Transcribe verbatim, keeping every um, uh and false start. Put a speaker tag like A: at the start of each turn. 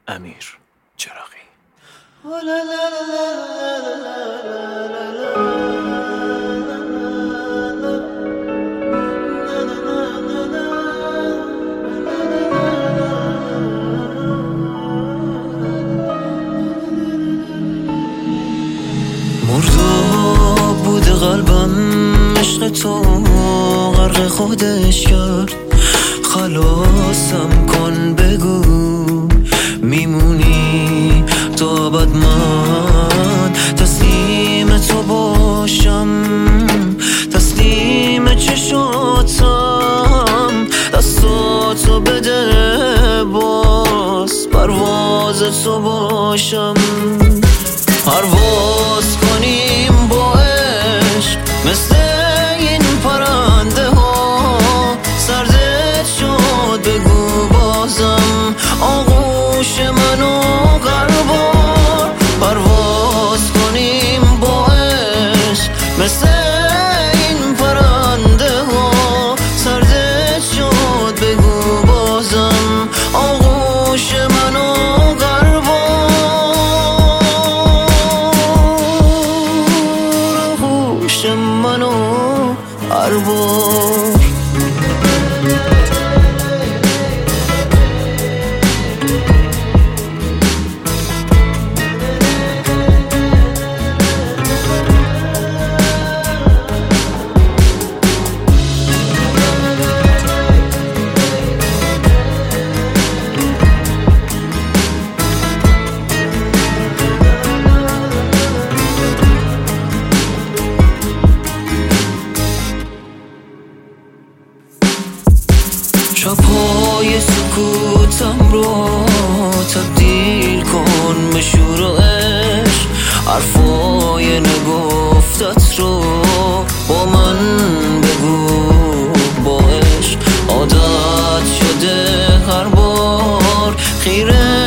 A: امیر چراغی.
B: مرداب بوده قلبم، عشق تو غرق خودش کرد. خلاصم کن، بگو میمونی تو ابد، من تسلیم تو باشم، تسلیم چشاتم. دستاتو بده باز، پرواز تو باشم. پرواز کنیم با عشق مثل این پرنده ها. سردت شد بگو بازم، آغوش منو غربار. پرواز کنیم با عشق مثل این پرنده ها. سردت شد بگو بازم، آغوش منو غربار. آغوش منو غربار. شب‌های سکوتم رو تبدیل کن به شور و عشق. حرفای نگفتت رو با من بگو با عشق. عادت شده هر بار خیره